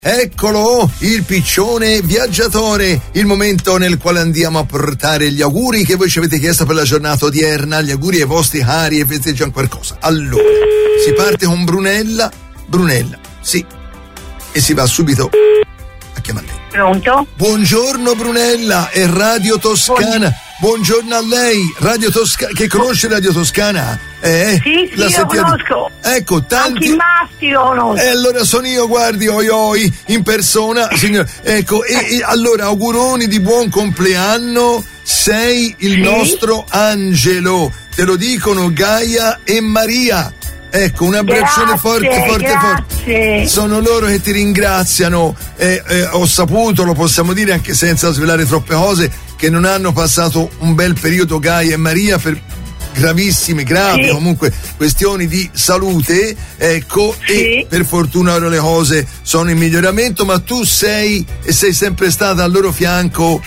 Eccolo, il piccione viaggiatore, il momento nel quale andiamo a portare gli auguri che voi ci avete chiesto per la giornata odierna, gli auguri ai vostri cari e festeggiano qualcosa. Allora, si parte con Brunella, sì, e si va subito a chiamarle. Pronto? Buongiorno Brunella, è Radio Toscana. Buongiorno a lei, Radio Toscana, che conosce Radio Toscana? Sì, lo conosco. Ecco, tanti. Anche i maschi lo conosco. E allora sono io, guardi, oi, in persona, signor. Ecco, e allora auguroni di buon compleanno, sei il nostro angelo, te lo dicono Gaia e Maria. Ecco, un abbraccione forte. Sono loro che ti ringraziano. Ho saputo, lo possiamo dire anche senza svelare troppe cose, che non hanno passato un bel periodo Gaia e Maria per gravi comunque questioni di salute, ecco, e per fortuna ora le cose sono in miglioramento, ma tu sei sempre stata al loro fianco,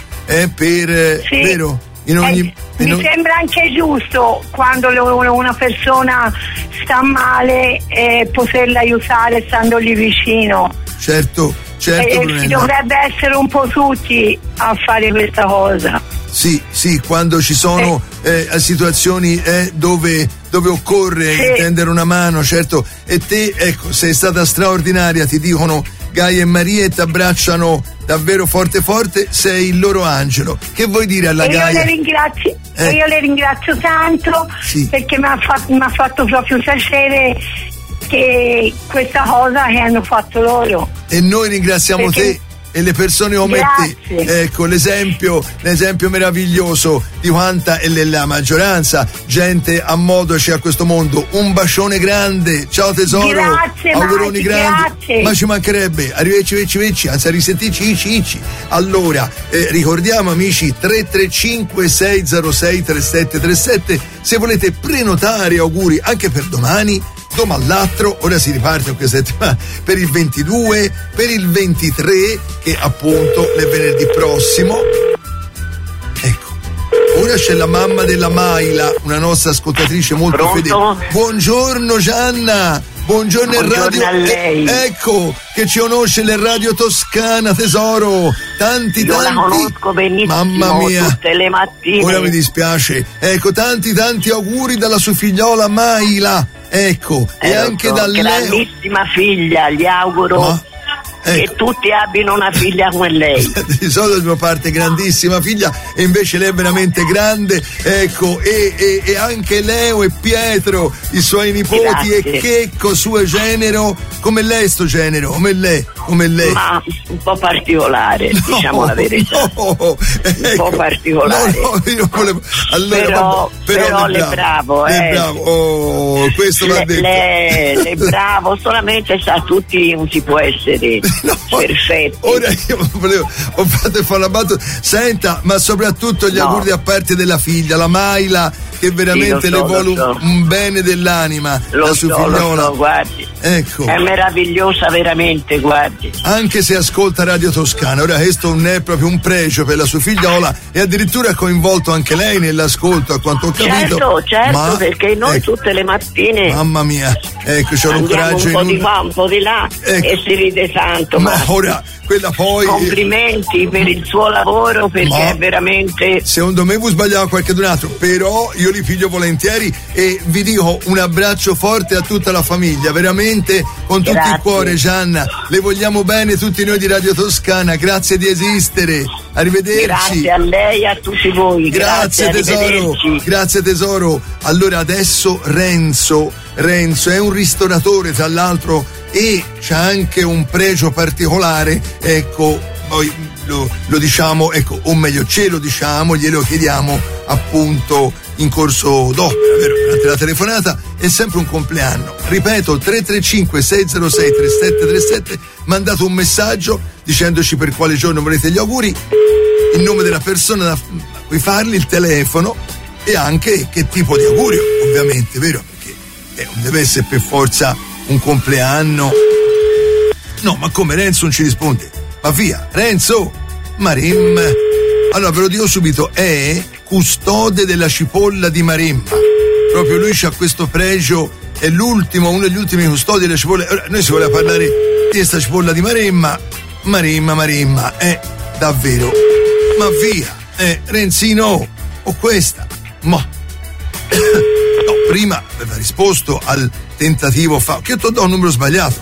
vero? Mi sembra anche giusto quando una persona sta male poterla aiutare standogli vicino. Certo, si dovrebbe essere un po' tutti a fare questa cosa. Sì, quando ci sono situazioni dove occorre tendere una mano, certo, e te, ecco, sei stata straordinaria, ti dicono Gaia e Maria e ti abbracciano davvero forte, sei il loro angelo. Che vuoi dire alla Gaia? Io le ringrazio tanto, perché mi ha fatto proprio piacere che questa cosa che hanno fatto loro. E noi ringraziamo te e le persone come te, ecco l'esempio meraviglioso di quanta è la maggioranza gente a modo c'è a questo mondo. Un bacione grande, ciao tesoro, grazie, auguroni grandi, grazie. Ma ci mancherebbe, arrivederci, anzi a risentirci. Allora ricordiamo amici, 335 606 3737 se volete prenotare auguri anche per domani l'altro, ora si riparte in questa settimana per il 22, per il 23 che appunto è venerdì prossimo. Ecco, ora c'è la mamma della Maila, una nostra ascoltatrice molto fedele. Buongiorno Gianna, buongiorno Radio, a lei. Ecco che ci conosce le Radio Toscana, tesoro, tanti la conosco benissimo, mamma mia, tutte le mattine. Ora mi dispiace, ecco, tanti auguri dalla sua figliola Maila. Ecco, e anche da lei. Grandissima figlia, gli auguro che tutti abbiano una figlia come lei. Di solito da mia parte grandissima figlia, e invece lei è veramente grande, ecco, e anche Leo e Pietro, i suoi nipoti. Grazie. E Checco, suo genero, come lei sto genero, come lei. Ma un po' particolare, diciamo la verità. Un po' particolare. Io volevo. Allora, però le bravo. Oh, questo va detto. Le bravo, solamente sa tutti non si può essere perfetti. Ora io ho fatto fare la battuta. Senta, ma soprattutto gli auguri da parte della figlia, la Maila, che veramente le vuole un bene dell'anima, la sua figliola. Guardi. Ecco. È meravigliosa veramente, guardi. Anche se ascolta Radio Toscana, ora questo non è proprio un pregio per la sua figliola, e addirittura ha coinvolto anche lei nell'ascolto, a quanto ho capito. Certo, perché noi tutte le mattine, mamma mia, ecco, c'è un coraggio un po' di qua, un po' di là, e si ride tanto. Ma ora quella poi. Complimenti per il suo lavoro, perché è veramente. Secondo me voi sbagliava qualche altro, però io li piglio volentieri e vi dico un abbraccio forte a tutta la famiglia, veramente con tutto il cuore. Gianna, le vogliamo bene tutti noi di Radio Toscana, grazie di esistere, arrivederci. Grazie a lei e a tutti voi. Grazie tesoro, grazie tesoro. Allora adesso Renzo è un ristoratore tra l'altro e c'ha anche un pregio particolare, ecco, poi lo diciamo, ecco, o meglio ce lo diciamo, glielo chiediamo appunto in corso d'opera, vero? Durante la telefonata. È sempre un compleanno, ripeto, 335 606 3737, mandate un messaggio dicendoci per quale giorno volete gli auguri, il nome della persona da cui farli, il telefono e anche che tipo di augurio, ovviamente, vero? Perché non deve essere per forza un compleanno. No, ma come, Renzo non ci risponde? Ma via, Renzo, Marim. Allora ve lo dico subito, è custode della cipolla di Marimma. Proprio lui c'ha questo pregio, è uno degli ultimi custodi della cipolla. Ora, noi si voleva parlare questa cipolla di Maremma, davvero, ma via, Renzino, o questa, ma no, prima aveva risposto al tentativo che ti do un numero sbagliato,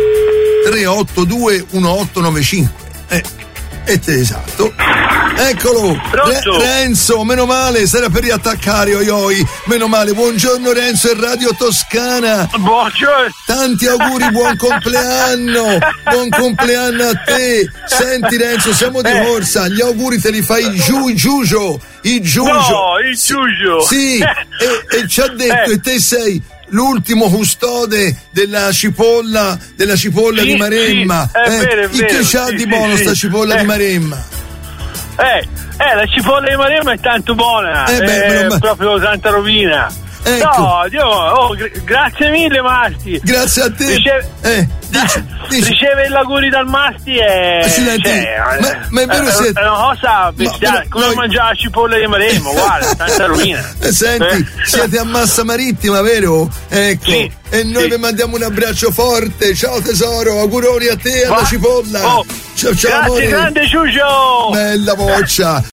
3821895, esatto, eccolo, Renzo, meno male, sarà per riattaccare, meno male. Buongiorno Renzo, è Radio Toscana. Buongiorno. Tanti auguri, buon compleanno a te. Senti Renzo, siamo di corsa, gli auguri te li fa il Giugio. No, il Giugio. Sì, e ci ha detto, e te sei l'ultimo custode della cipolla di Maremma. Sì, è vero, che c'ha di buono sta cipolla di Maremma? La cipolla di Maremma è tanto buona, è proprio tanta rovina. Ecco. No, grazie mille Masti. Grazie a te. Dici. Riceve gli auguri dal Masti e ma è vero, è una cosa bestiale, come mangiare la cipolla di Maremma, guarda, tanta rovina. Senti, siete a Massa Marittima, vero? Ecco. Sì, e noi vi mandiamo un abbraccio forte. Ciao tesoro, auguroni a te e alla cipolla. Ciao grazie, amore. grande Giugio. Bella boccia.